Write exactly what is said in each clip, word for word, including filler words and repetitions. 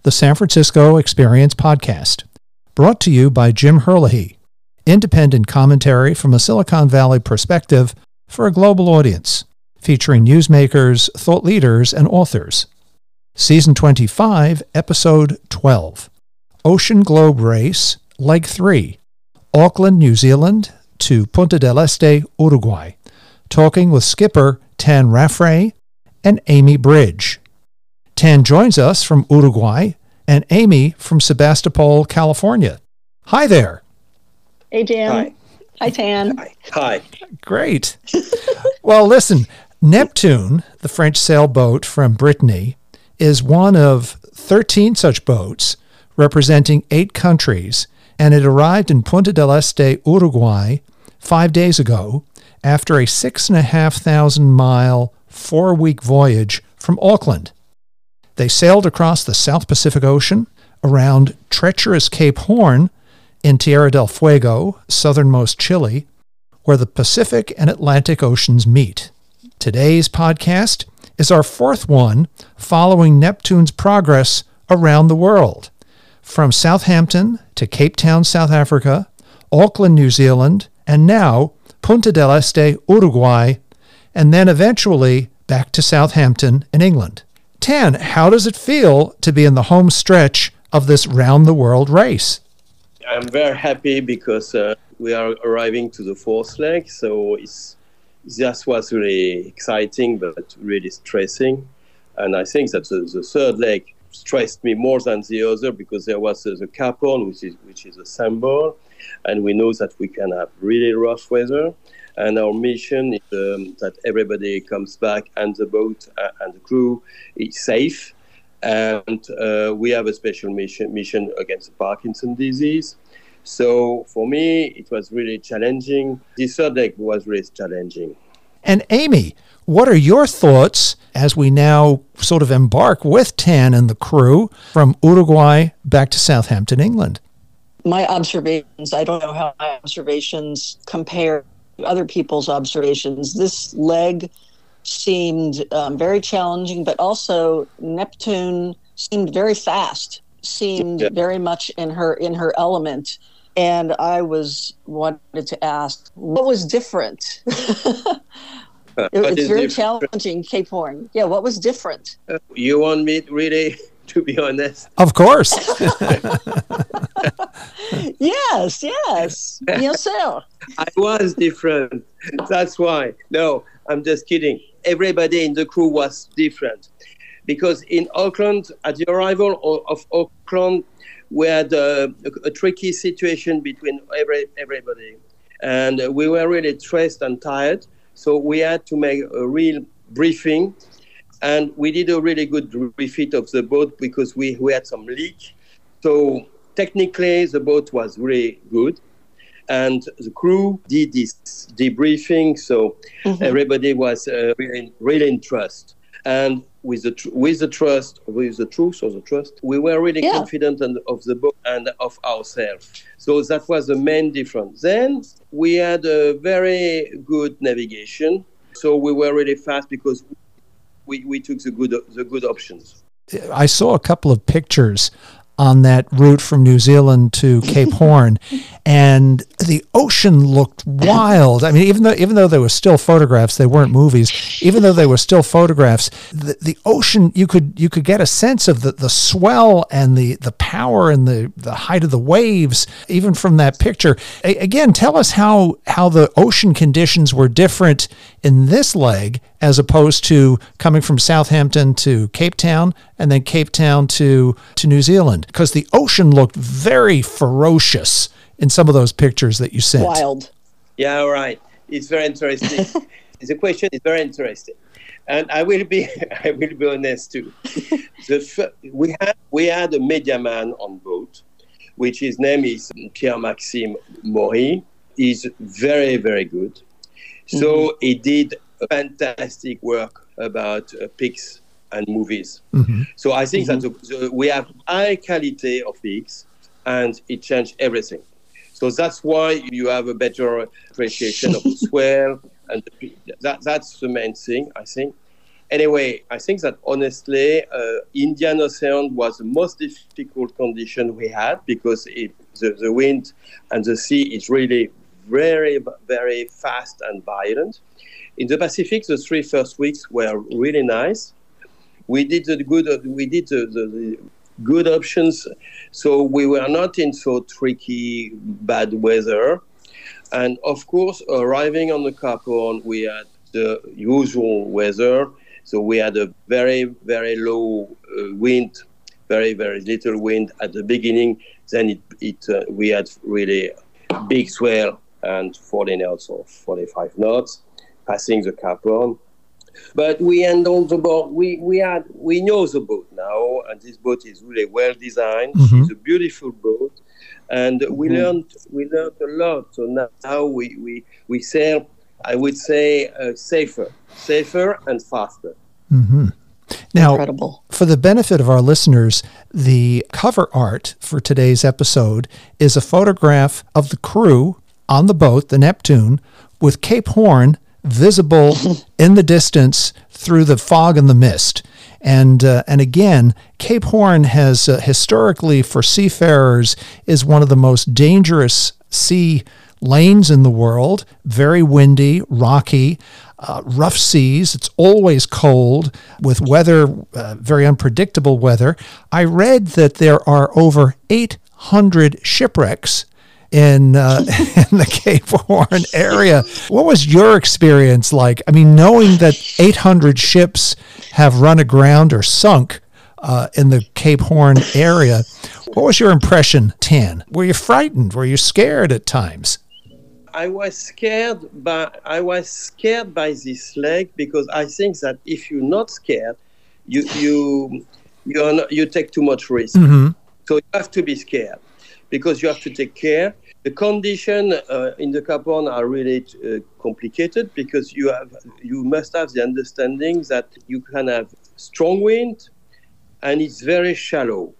the San Francisco Experience podcast, brought to you by Jim Herlihy, independent commentary from a Silicon Valley perspective for a global audience, featuring newsmakers, thought leaders, and authors. Season twenty-five, Episode twelve, Ocean Globe Race, Leg three, Auckland, New Zealand to Punta del Este, Uruguay, talking with skipper Tan Raffray and Amy Bridge. Tan joins us from Uruguay and Amy from Sebastopol, California. Hi there. Hey, Jim. Hi. Hi, Tan. Hi. Hi. Great. Well, listen, Neptune, the French sailboat from Brittany, is one of thirteen such boats representing eight countries, and it arrived in Punta del Este, Uruguay, five days ago after a six and a half thousand mile, four-week voyage from Auckland. They sailed across the South Pacific Ocean, around treacherous Cape Horn in Tierra del Fuego, southernmost Chile, where the Pacific and Atlantic Oceans meet. Today's podcast is our fourth one following Neptune's progress around the world, from Southampton to Cape Town, South Africa, Auckland, New Zealand, and now Punta del Este, Uruguay, and then eventually back to Southampton in England. Tan, how does it feel to be in the home stretch of this round-the-world race? I'm very happy because uh, we are arriving to the fourth leg, so it's, that was really exciting but really stressing. And I think that the, the third leg stressed me more than the other because there was uh, the Cape Horn, which is, which is a symbol, and we know that we can have really rough weather. And our mission is um, that everybody comes back and the boat uh, and the crew is safe. And uh, we have a special mission, mission against Parkinson's disease. So for me, it was really challenging. The third leg was really challenging. And Amy, what are your thoughts as we now sort of embark with Tan and the crew from Uruguay back to Southampton, England? My observations, I don't know how my observations compare to other people's observations. This leg seemed um, very challenging, but also Neptune seemed very fast, seemed yeah. very much in her in her element. And I was wanted to ask, what was different? it, it's very different? challenging, Cape Horn. Yeah, what was different? Uh, you want me really to be honest? Of course. yes, yes. Yes, sir. I was different. That's why. No, I'm just kidding. Everybody in the crew was different. Because in Auckland, at the arrival of Auckland, we had a, a, a tricky situation between every, everybody. And we were really stressed and tired. So we had to make a real briefing. And we did a really good refit of the boat because we, we had some leak. So technically, the boat was really good. And the crew did this debriefing, so mm-hmm. everybody was uh, really, really in trust. And with the tr- with the trust, with the truth or the trust, we were really yeah. confident and, of the boat and of ourselves. So that was the main difference. Then we had a very good navigation. So we were really fast because we, we took the good the good options. I saw a couple of pictures on that route from New Zealand to Cape Horn, and the ocean looked wild. I mean, even though even though there were still photographs, they weren't movies. Even though they were still photographs, the, the ocean, you could you could get a sense of the, the swell and the, the power and the, the height of the waves, even from that picture. A, again, tell us how how the ocean conditions were different in this leg as opposed to coming from Southampton to Cape Town and then Cape Town to, to New Zealand, because the ocean looked very ferocious in some of those pictures that you sent. Wild. Yeah, right. It's very interesting. The question is very interesting. And I will be I will be honest too. The, we, had, we had a media man on board, which his name is Pierre-Maxime Maury. He's very, very good. So mm-hmm. he did fantastic work about uh, pigs and movies. Mm-hmm. So I think mm-hmm. that the, the, we have high quality of pigs, and it changed everything. So that's why you have a better appreciation of the swell, and the, that that's the main thing, I think. Anyway, I think that honestly, uh, Indian Ocean was the most difficult condition we had because it, the, the wind and the sea is really very, very fast and violent. In the Pacific, the three first weeks were really nice. We did the good, we did the, the, the good options, so we were not in so tricky, bad weather. And of course, arriving on the Cape Horn, we had the usual weather. So we had a very, very low uh, wind, very, very little wind at the beginning. Then it, it uh, we had really big swell and forty knots or forty-five knots, passing the Cape Horn. But we handled the boat. We we had we know the boat now, and this boat is really well designed. Mm-hmm. She's a beautiful boat, and we mm-hmm. learned we learned a lot. So now, now we we we sail, I would say, uh, safer, safer and faster. Mm-hmm. Now, Incredible. For the benefit of our listeners, the cover art for today's episode is a photograph of the crew on the boat, the Neptune, with Cape Horn visible in the distance through the fog and the mist. And uh, and again, Cape Horn has uh, historically, for seafarers, is one of the most dangerous sea lanes in the world. Very windy, rocky, uh, rough seas. It's always cold with weather, uh, very unpredictable weather. I read that there are over eight hundred shipwrecks in uh, in the Cape Horn area. What was your experience like? I mean, knowing that eight hundred ships have run aground or sunk uh, in the Cape Horn area, what was your impression, Tan? Were you frightened? Were you scared at times? I was scared, but I was scared by this leg because I think that if you're not scared, you you you not, you take too much risk. Mm-hmm. So you have to be scared, because you have to take care. The conditions uh, in the Cape Horn are really uh, complicated because you have you must have the understanding that you can have strong wind and it's very shallow.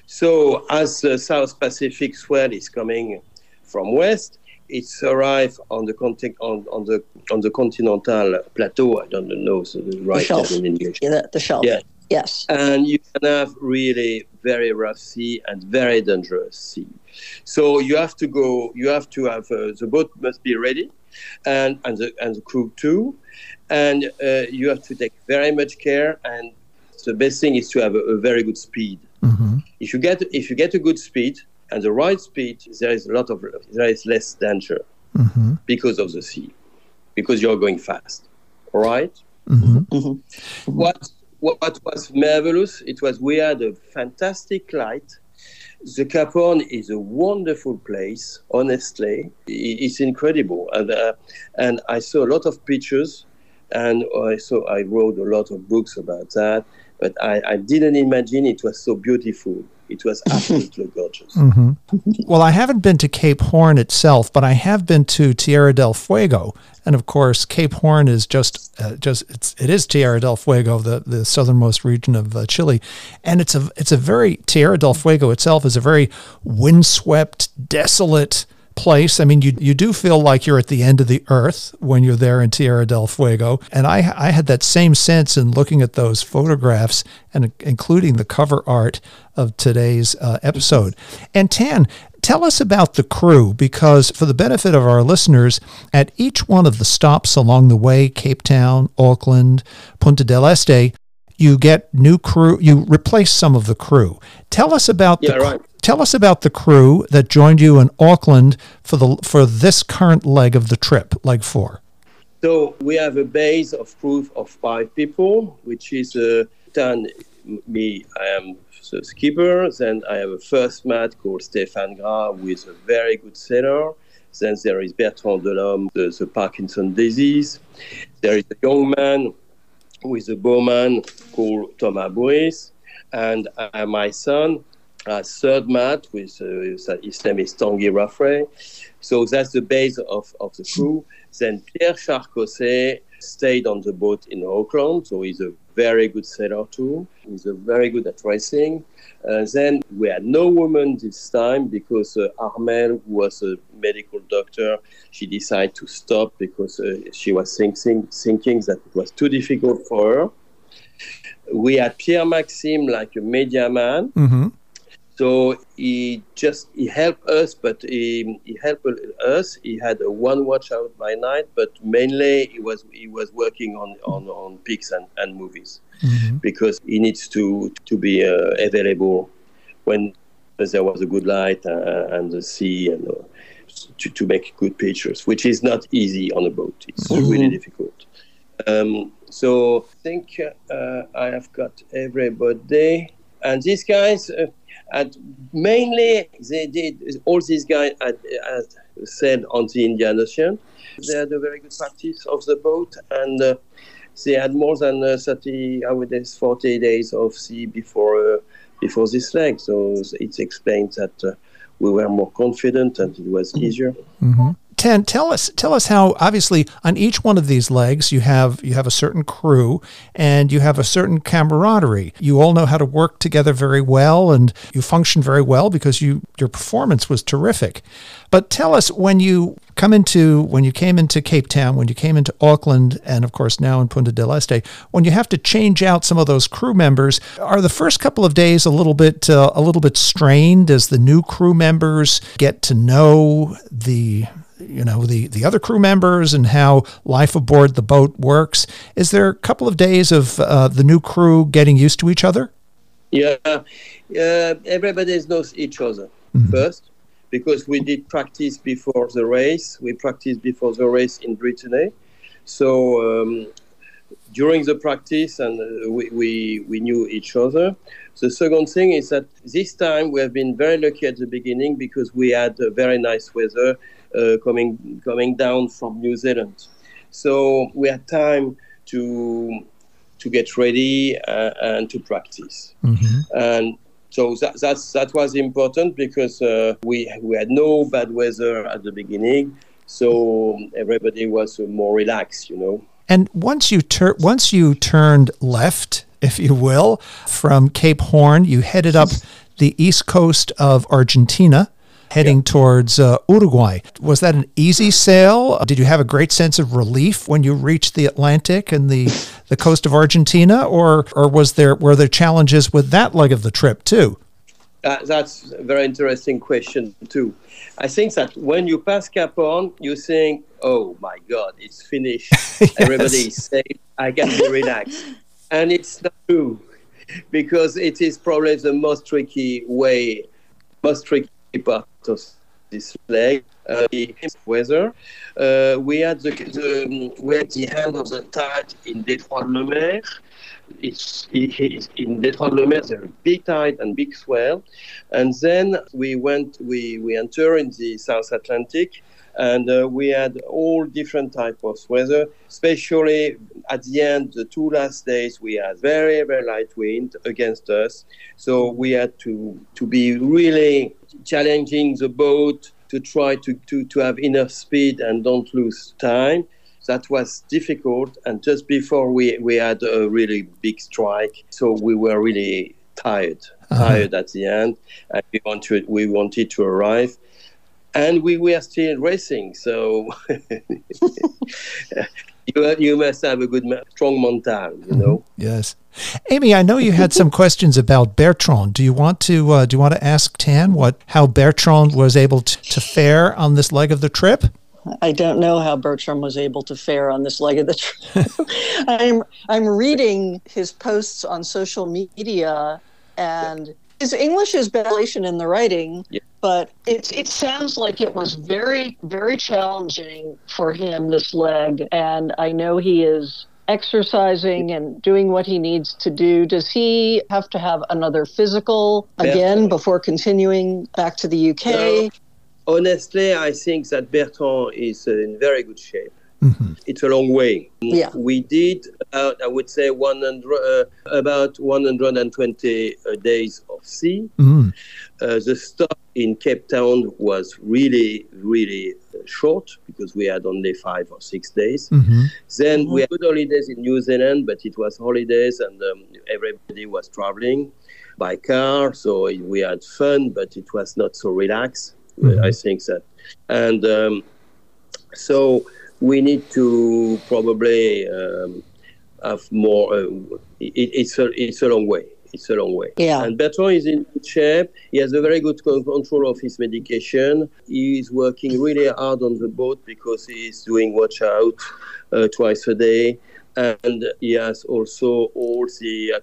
So as the South Pacific swell is coming from west, it's arrived on the conti- on, on the on the continental plateau. I don't know so the right the term in English. Yeah, the, the shelf. Yeah. Yes. And you can have really very rough sea and very dangerous sea. So you have to go, you have to have, uh, the boat must be ready, and, and, the, and the crew too. And uh, you have to take very much care. And the best thing is to have a, a very good speed. Mm-hmm. If you get if you get a good speed and the right speed, there is a lot of, there is less danger mm-hmm. because of the sea, because you're going fast. All right? Mm-hmm. Mm-hmm. What What was marvelous, it was we had a fantastic light. The Cape Horn is a wonderful place, honestly. It's incredible. And, uh, and I saw a lot of pictures, and I, saw, I wrote a lot of books about that, but I, I didn't imagine it was so beautiful. It was absolutely gorgeous. Mm-hmm. Well, I haven't been to Cape Horn itself, but I have been to Tierra del Fuego, and of course, Cape Horn is just uh, just it's it is Tierra del Fuego, the, the southernmost region of uh, Chile, and it's a it's a very Tierra del Fuego itself is a very windswept, desolate place. I mean, you you do feel like you're at the end of the earth when you're there in Tierra del Fuego. And I I had that same sense in looking at those photographs and including the cover art of today's uh, episode. And Tan, tell us about the crew, because for the benefit of our listeners, at each one of the stops along the way, Cape Town, Auckland, Punta del Este, you get new crew, you replace some of the crew. Tell us about yeah, the right. Tell us about the crew that joined you in Auckland for the for this current leg of the trip, leg four. So we have a base of crew of five people, which is uh, Tan, me, I am the skipper. Then I have a first mate called Stéphane Gras, who is a very good sailor. Then there is Bertrand Delhomme, the, the Parkinson disease. There is a young man who is a bowman called Thomas Boris. And uh, my son, Uh, third mate, with uh, his name is Tanguy Raffray. So that's the base of, of the crew. Then Pierre Charcosset stayed on the boat in Auckland, so he's a very good sailor too. He's a very good at racing. Uh, then we had no woman this time because uh, Armelle, who was a medical doctor, she decided to stop because uh, she was thinking, thinking that it was too difficult for her. We had Pierre Maxime like a media man. Mm-hmm. So he just he helped us, but he, he helped us. He had a one watch out by night, but mainly he was he was working on on, on pics and, and movies, mm-hmm. because he needs to to be uh, available when there was a good light uh, and the sea, and uh, to to make good pictures, which is not easy on a boat. It's mm-hmm. really difficult. Um, so I think uh, I have got everybody, and these guys. Uh, And mainly, they did, all these guys had, had said on the Indian Ocean. They had a very good practice of the boat, and uh, they had more than uh, thirty, I would say, forty days of sea before uh, before this leg. So it explains that uh, we were more confident and it was easier. Mm-hmm. Tan, tell us tell us how, obviously on each one of these legs you have you have a certain crew and you have a certain camaraderie. You all know how to work together very well, and you function very well because you your performance was terrific. But tell us, when you come into when you came into Cape Town, when you came into Auckland, and of course now in Punta del Este, when you have to change out some of those crew members, are the first couple of days a little bit uh, a little bit strained as the new crew members get to know the you know, the, the other crew members and how life aboard the boat works? Is there a couple of days of uh, the new crew getting used to each other? Yeah, uh, everybody knows each other mm-hmm. first, because we did practice before the race. We practiced before the race in Brittany. So um, during the practice, and uh, we, we, we knew each other. The second thing is that this time we have been very lucky at the beginning because we had a very nice weather uh, coming coming down from New Zealand. So we had time to to get ready uh, and to practice. Mm-hmm. And so that that's, that was important because uh, we we had no bad weather at the beginning, so everybody was more relaxed, you know. And once you tur- once you turned left, if you will, from Cape Horn, you headed up the east coast of Argentina, heading yeah. towards uh, Uruguay. Was that an easy sail? Did you have a great sense of relief when you reached the Atlantic and the, the coast of Argentina, or or was there were there challenges with that leg of the trip too? Uh, that's a very interesting question too. I think that when you pass Cape Horn, you think, "Oh my God, it's finished. Yes. Everybody is safe. I can be relaxed." And it's not true, because it is probably the most tricky way, most tricky part of this leg. Uh, the weather. Uh, we had the, the we had the end of the tide in Détroit-de-Mer. It's it, in Détroit-de-Mer. There's a big tide and big swell, and then we went. We we enter in the South Atlantic. And uh, we had all different types of weather, especially at the end, the two last days, we had very, very light wind against us. So we had to, to be really challenging the boat to try to, to, to have enough speed and don't lose time. That was difficult. And just before we, we had a really big strike, so we were really tired, uh-huh. tired at the end. And we wanted, we wanted to arrive. And we were still racing, so you, you must have a good, strong mental, you know. Mm-hmm. Yes, Amy, I know you had some questions about Bertrand. Do you want to uh, do you want to ask Tan what how Bertrand was able to, to fare on this leg of the trip? I don't know how Bertrand was able to fare on this leg of the trip. I'm I'm reading his posts on social media, and his English is validation in the writing. Yeah. But it, it sounds like it was very, very challenging for him, this leg. And I know he is exercising and doing what he needs to do. Does he have to have another physical again Bertrand. before continuing back to the U K? No, honestly, I think that Bertrand is in very good shape. Mm-hmm. It's a long way. Yeah. We did, uh, I would say, one hundred, uh, about one hundred twenty uh, days of sea. Mm-hmm. Uh, the stop in Cape Town was really, really uh, short because we had only five or six days. Mm-hmm. Then mm-hmm. we had good holidays in New Zealand, but it was holidays and um, everybody was traveling by car. So we had fun, but it was not so relaxed. Mm-hmm. I think that. And um, so... we need to probably um, have more. Uh, it, it's a it's a long way. It's a long way. Yeah. And Bertrand is in good shape. He has a very good control of his medication. He is working really hard on the boat because he is doing watch out uh, twice a day. And he has also all the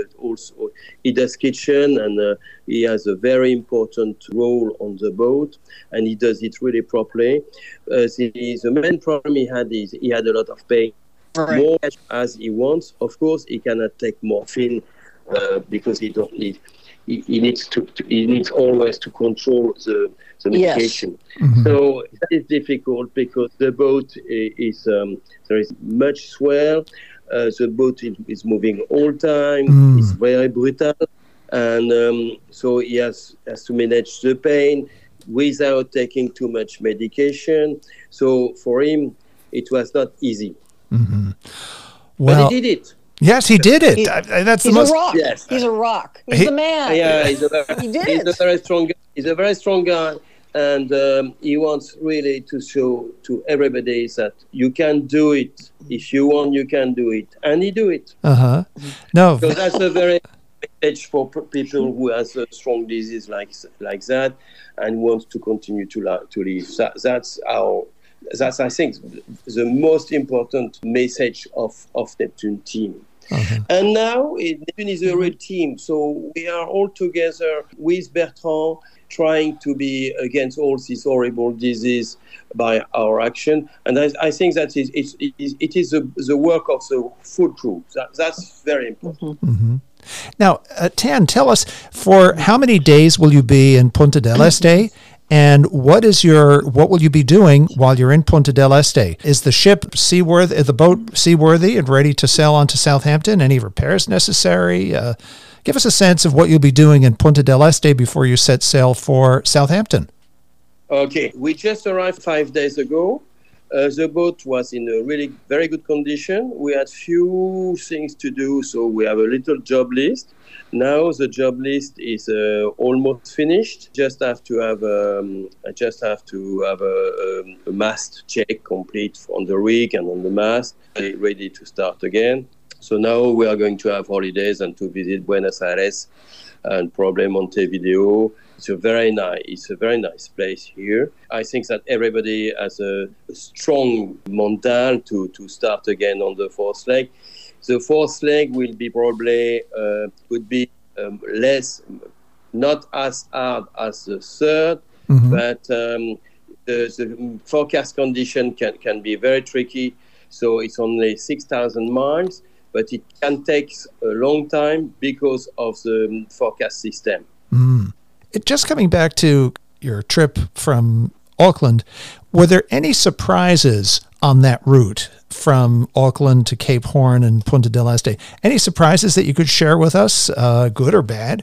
also he does kitchen, and uh, he has a very important role on the boat, and he does it really properly. Uh, the, the main problem he had is he had a lot of pain. Right. More as he wants. Of course, he cannot take morphine uh, because he don't need. He, he needs to, to. He needs always to control the the medication. Yes. Mm-hmm. So that is difficult because the boat is um, there is much swell. Uh, the boat is, is moving all time. Mm. It's very brutal, and um, so he has has to manage the pain without taking too much medication. So for him, it was not easy. Mm-hmm. Well, but he did it. Yes, he did it. He, That's he's the most. A rock. Yes, he's a rock. He's he, the man. Yeah, he's a very, he did he's it. a very strong. He's a very strong guy, and um, he wants really to show to everybody that you can do it. If you want, you can do it, and he do it. Uh huh. No, so that's a very message for people who has a strong disease like like that and wants to continue to la- to live. That, that's our. That's, I think, the most important message of, of Neptune team. Uh-huh. And now Neptune is a real team. So we are all together with Bertrand trying to be against all this horrible disease by our action. And I, I think that is, it's, it is, it is a, the work of the full crew. That, that's very important. Mm-hmm. Now, uh, Tan, tell us, for how many days will you be in Punta del Este? And what is your what will you be doing while you're in Punta del Este? Is the ship seaworthy? Is the boat seaworthy and ready to sail on to Southampton? Any repairs necessary? Uh, give us a sense of what you'll be doing in Punta del Este before you set sail for Southampton. Okay, we just arrived five days ago. Uh, the boat was in a really very good condition. We had few things to do, so we have a little job list. Now the job list is uh, almost finished. Just have to have um, I just have to have a, a, a mast check complete on the rig and on the mast, ready to start again. So now we are going to have holidays and to visit Buenos Aires and probably Montevideo. It's a very nice, it's a very nice place here. I think that everybody has a, a strong mental to, to start again on the fourth leg. The fourth leg will be probably uh, would be um, less, not as hard as the third, mm-hmm. but um, the, the forecast condition can, can be very tricky. So it's only six thousand miles, but it can take a long time because of the forecast system. Mm. It, just coming back to your trip from Auckland, were there any surprises on that route from Auckland to Cape Horn and Punta del Este? Any surprises that you could share with us, uh, good or bad?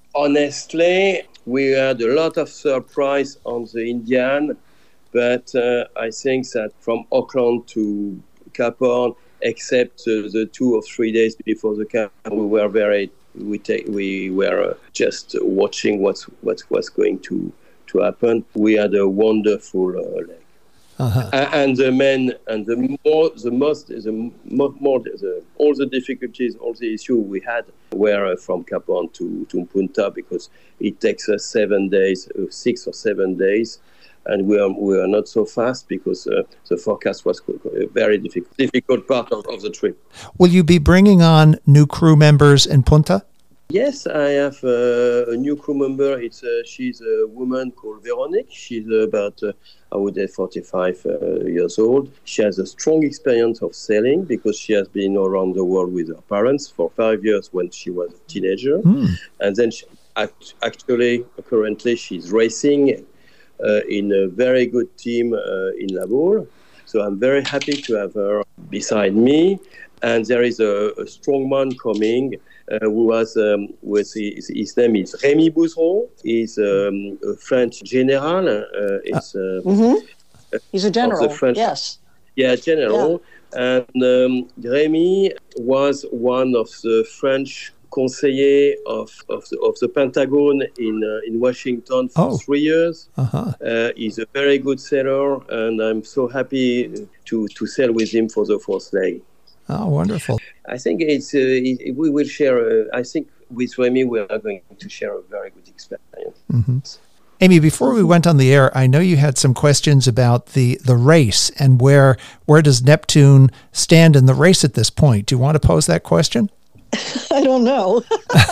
Honestly, we had a lot of surprise on the Indian, but uh, I think that from Auckland to Cape Horn, except uh, the two or three days before the camp, we were very we take we were uh, just watching what's what was going to to happen. We had a wonderful uh, leg. Uh-huh. And the men, and the more, the most, the more, more the, all the difficulties, all the issues we had were from Cape Horn to, to Punta, because it takes us seven days, six or seven days, and we are we are not so fast because uh, the forecast was a very difficult, difficult part of, of the trip. Will you be bringing on new crew members in Punta? Yes, I have uh, a new crew member. It's uh, she's a woman called Veronique. She's about, uh, I would say, forty-five uh, years old. She has a strong experience of sailing because she has been around the world with her parents for five years when she was a teenager. Mm. And then she, act, actually, currently, she's racing uh, in a very good team uh, in La Baule. So I'm very happy to have her beside me. And there is a, a strong man coming. Uh, who was, um, was his, his name is Rémi Bouzeron. He's um, a French general. Uh, is, uh, mm-hmm. He's a general, French, yes. Yeah, general. Yeah. And um, Rémi was one of the French conseillers of, of, the, of the Pentagon in uh, in Washington for oh. three years. Uh-huh. Uh, he's a very good sailor, and I'm so happy to, to sail with him for the fourth leg. Oh, wonderful. I think it's uh, it, we will share. Uh, I think with Remy we are going to share a very good experience. Mm-hmm. Amy, before we went on the air, I know you had some questions about the, the race and where where does Neptune stand in the race at this point. Do you want to pose that question? I don't know.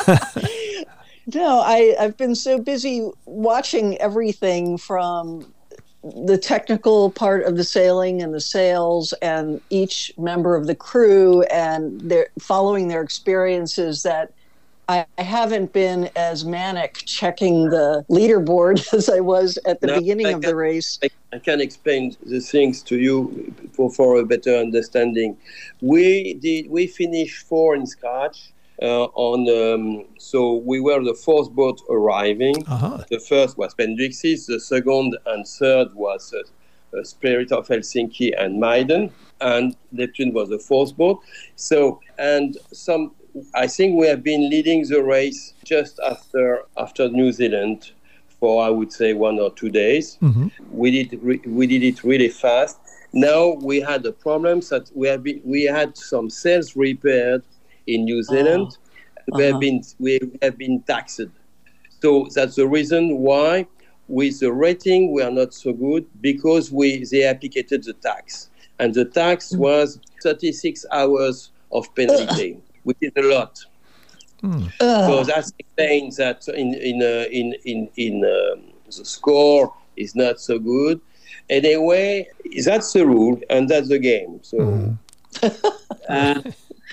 No, I, I've been so busy watching everything from the technical part of the sailing and the sails and each member of the crew and their following their experiences that I haven't been as manic checking the leaderboard as I was at the no, beginning I of can, the race. I, I can explain the things to you for, for a better understanding. We did we finished four in scratch uh, on um, so we were the fourth boat arriving. Uh-huh. The first was Pendrixis, the second and third was uh, uh, Spirit of Helsinki and Maiden, and Neptune was the fourth boat. So and some. I think we have been leading the race just after after New Zealand for I would say one or two days. Mm-hmm. We did re- we did it really fast. Now we had the problems that we have been, we had some sails repaired in New Zealand. Oh. We uh-huh. have been we have been taxed. So that's the reason why with the rating we are not so good because we they applied the tax and the tax mm-hmm. was thirty-six hours of penalty. Ugh. Which is a lot. Mm. So that explains that in in uh, in in, in um, the score is not so good. Anyway, that's the rule and that's the game. So, mm. uh,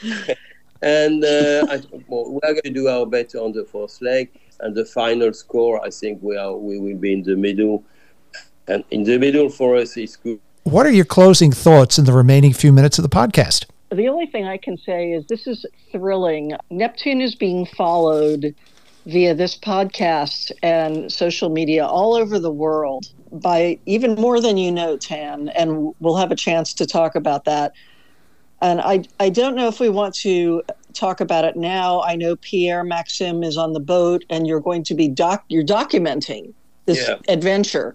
and uh, I, well, we are going to do our best on the fourth leg and the final score. I think we are we will be in the middle, and in the middle for us is good. What are your closing thoughts in the remaining few minutes of the podcast? The only thing I can say is this is thrilling. Neptune is being followed via this podcast and social media all over the world by even more than you know, Tan, and we'll have a chance to talk about that. And I, I don't know if we want to talk about it now. I know Pierre Maxime is on the boat, and you're going to be doc, you're documenting this yeah. adventure.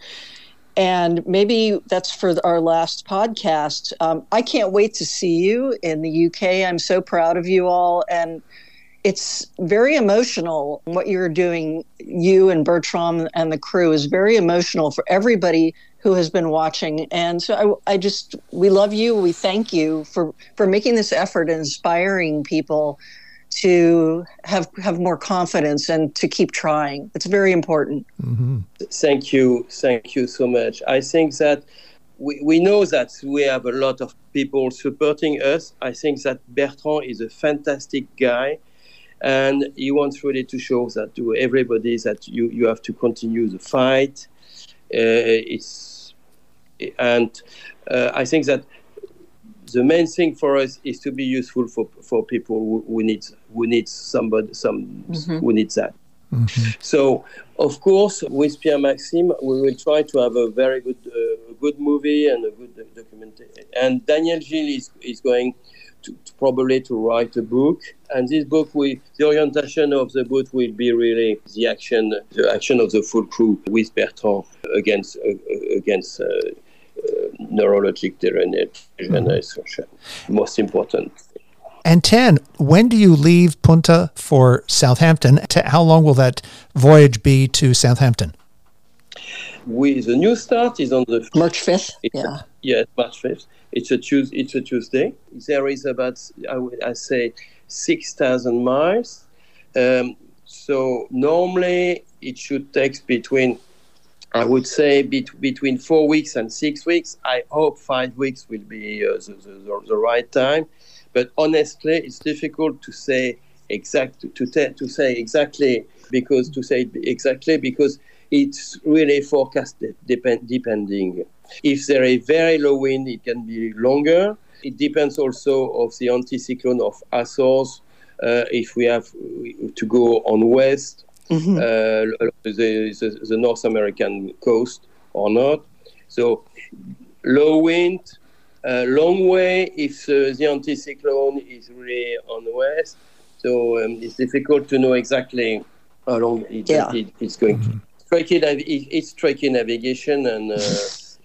And maybe that's for our last podcast. Um, I can't wait to see you in the U K. I'm so proud of you all. And it's very emotional. What you're doing, you and Bertram and the crew, is very emotional for everybody who has been watching. And so I, I just, we love you. We thank you for, for making this effort and inspiring people to have have more confidence and to keep trying. It's very important. Mm-hmm. Thank you. Thank you so much. I think that we, we know that we have a lot of people supporting us. I think that Bertrand is a fantastic guy, and he wants really to show that to everybody that you, you have to continue the fight. Uh, it's and uh, I think that the main thing for us is to be useful for, for people who, who need who need somebody some mm-hmm. who needs that. Mm-hmm. So of course with Pierre Maxime we will try to have a very good uh, good movie and a good documentary. And Daniel Gilles is, is going to, to probably to write a book. And this book, we the orientation of the book will be really the action the action of the full crew with Bertrand against uh, against. Uh, Uh, neurologic degeneration, mm-hmm. most important. And Tan, when do you leave Punta for Southampton? How long will that voyage be to Southampton? We the new start is on the March fifth. Yeah, a, yeah, March fifth. It's a Tuesday. It's a Tuesday. There is about I would I say six thousand miles. Um, so normally it should take between. I would say bet- between four weeks and six weeks. I hope five weeks will be uh, the, the, the right time. But honestly, it's difficult to say exact to te- to say exactly because to say exactly because it's really forecast depend- depending. If there is very low wind, it can be longer. It depends also of the anticyclone of Azores. Uh, if we have to go on west. Mm-hmm. Uh, the, the, the North American coast or not. So low wind, uh, long way if uh, the anticyclone is really on the west. So um, it's difficult to know exactly how long it, yeah. it, it's going mm-hmm. to. Tricky, it's tricky navigation, and uh,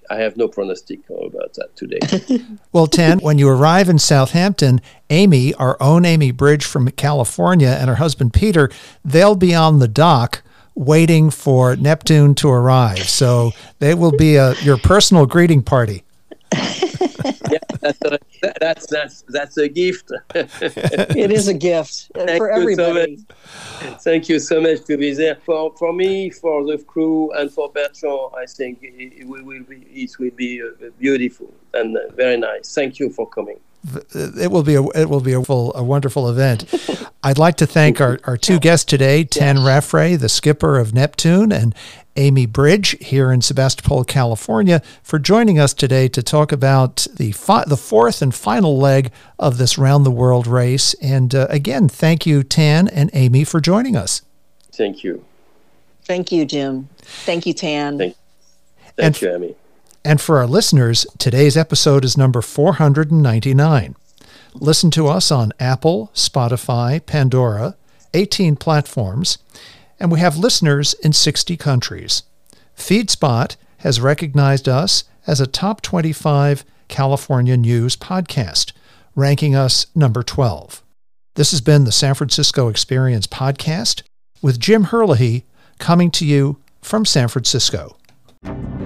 I have no pronostic about that today. Well, Tan, when you arrive in Southampton, Amy, our own Amy Bridge from California, and her husband Peter, they'll be on the dock waiting for Neptune to arrive. So they will be a, your personal greeting party. Yeah, that's a, that's that's that's a gift. It is a gift Thank for you everybody. So much. Thank you so much to be there for for me, for the crew, and for Bertrand. I think it, it will be it will be uh, beautiful and uh, very nice. Thank you for coming. It will be a it will be a, full, a wonderful event. I'd like to thank our, our two guests today, Tan Raffray, the skipper of Neptune, and Amy Bridge here in Sebastopol, California, for joining us today to talk about the fi- the fourth and final leg of this round the world race. And uh, again, thank you, Tan and Amy, for joining us. Thank you. Thank you, Jim. Thank you, Tan. Thank, thank and, you, Amy. And for our listeners, today's episode is number four hundred ninety-nine. Listen to us on Apple, Spotify, Pandora, eighteen platforms, and we have listeners in sixty countries. FeedSpot has recognized us as a top twenty-five California news podcast, ranking us number twelve. This has been the San Francisco Experience podcast with Jim Herlihy, coming to you from San Francisco.